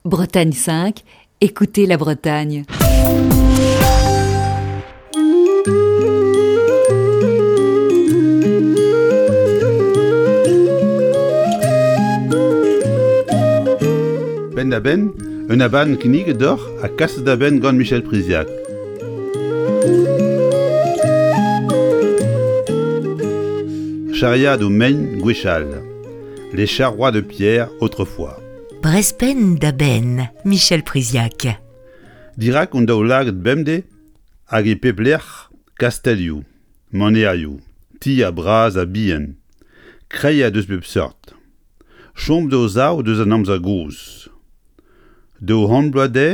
Bretagne 5, écoutez la Bretagne. Ben da ben, un aban knig d'or a kas da ben gant Michel Priziac. Chariad au Maine, Gouéchal. Les charrois de pierre autrefois. Brespen da ben, Michel Priziac. Dirak on daou lag bemde, hag e peblerch, kastelioù, maneaioù, ti a braz a bien, krei a deus bep sort. Chomp de zao deus an amz a gous. De o hanbloa de,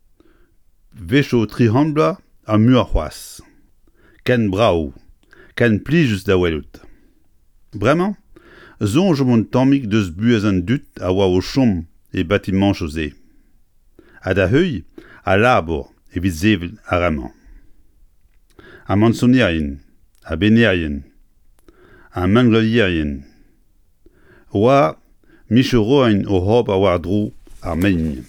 vecho tri hanbloa a mu a c'hoaz. Ken braou, ken plijus da welout. Bremañ, zonj mon tammig deus buez an dut a oa o chom e bâtiment chose. Ha da heuil, a labor evit zevel a remañ. A mansonierien, a benerien, a manglolierien. Oa micheroen o hop a war dro ar meigne.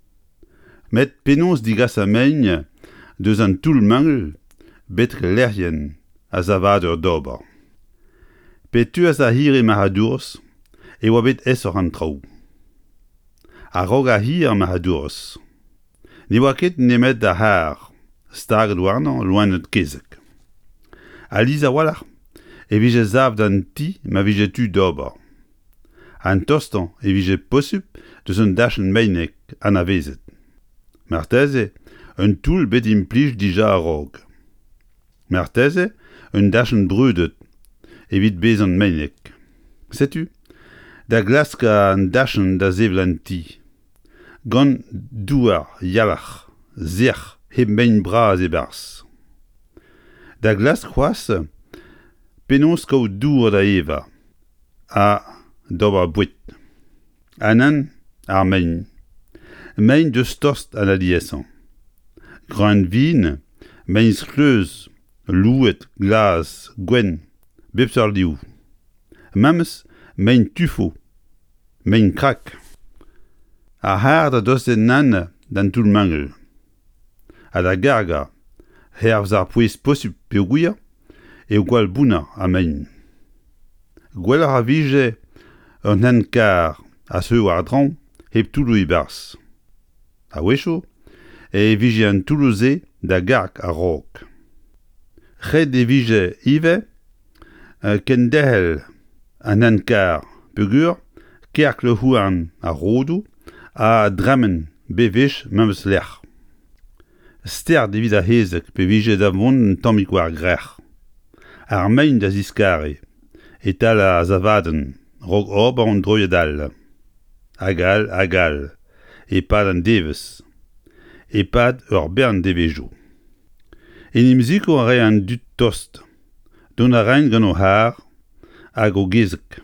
Met penons digas a meigne deus an toul mangel betre lerien a zavad ur dober. Petuas a hir e mahadours e oa bet es ur an traoù. A rog a hir mahadours. Ne oa ket nemet da har, stag douarnan loan eut kezek. A liz a wallar, e vije zav d'an ti ma vije tu dober. An tostan e vije possup deus un dachen meinek an a vezet. Marteze, un toul bet implij dija a rog. Marteze, un dachen brudet, evit bez an meinek. Setu, da glaska an dachen da zevel an ti. Gant douar, yalach, zerch, he mein braz e bars. Da glas c'hoaz, penons kaout dour da eva, a dober bouet. Anan, ar mein. Mein deus tost an aliesan. Gran vin, mein skleuz, louet, glas, gwen, bepsar liou. Mames, mein tufo, mein krak. A har da dos en nan dan tout mangel. A da garga, hervz ar pouez possup pe gouia, e o gwal bouna a mein. Gwell ar a vije ur nan kar a seu ar dran heb toulou i bars. A wecho, e vije an toulouze da gark a rok. Red e vije ive, ken dehel an nan kar pegur, kerk le houarn a rodou, a dramen bevech memes lerch. Sterd evit a hezek pe vije da vont tammig war grech. Ar mein da ziskare, etal a zavaden, rog ober an droiedal. Agal, e pad an devez, e pad ur bern devejo. En imziko a re an dut tost, don a rein gant o har, hag o gezek.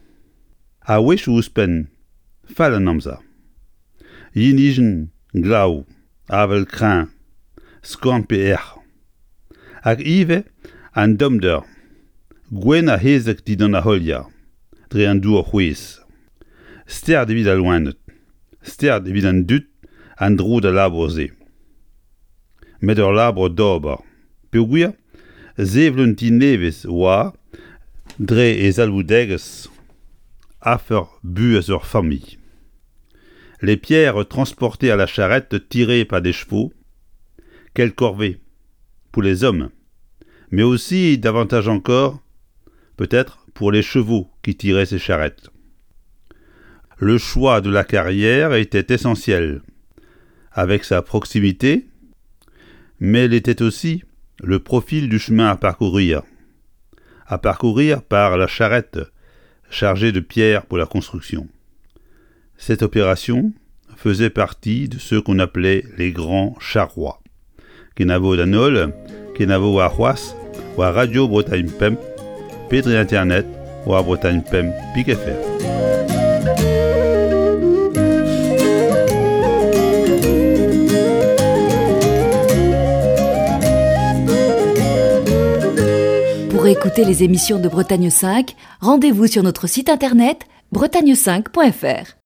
A wech ouspen, fall an amza. Yinijen, glaou, avel kran, skant pe erch. Hag ive, an domder, gwen a hezek di dan a holia, dre an dour c'hwez. Sterd evit a loanet, sterd evit an dut, an dro da labor ze. Met ur labor dober. Pe gwir, zevlen ti nevez oa, dre e zalvoudegez, afer buez ur famille. Les pierres transportées à la charrette tirées par des chevaux, quelle corvée pour les hommes, mais aussi, davantage encore, peut-être pour les chevaux qui tiraient ces charrettes. Le choix de la carrière était essentiel, avec sa proximité, mais il était aussi le profil du chemin à parcourir par la charrette chargée de pierres pour la construction. Cette opération faisait partie de ceux qu'on appelait les grands charrois. Kenavo danol, kenavo a c'hoaz, ou à Radio Bretagne Pemp, Pedre Internet, ou à Bretagne Pemp, Pic.fr. Pour écouter les émissions de Bretagne 5, rendez-vous sur notre site internet bretagne5.fr.